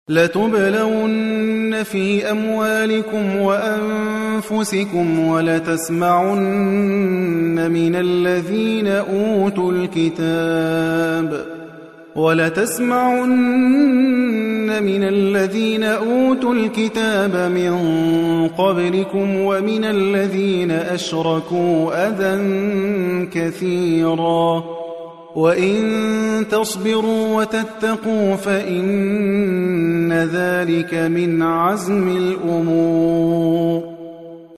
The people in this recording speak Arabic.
لَتُبْلَوُنَّ فِي أَمْوَالِكُمْ وَأَنفُسِكُمْ وَلَتَسْمَعُنَّ مِنَ الَّذِينَ أُوتُوا الْكِتَابَ مِنْ قَبْلِكُمْ وَمِنَ الَّذِينَ أَشْرَكُوا أَذًى كَثِيرًا وَإِن تَصْبِرُوا وَتَتَّقُوا فَإِنَّ ذَلِكَ مِنْ عَزْمِ الْأُمُورِ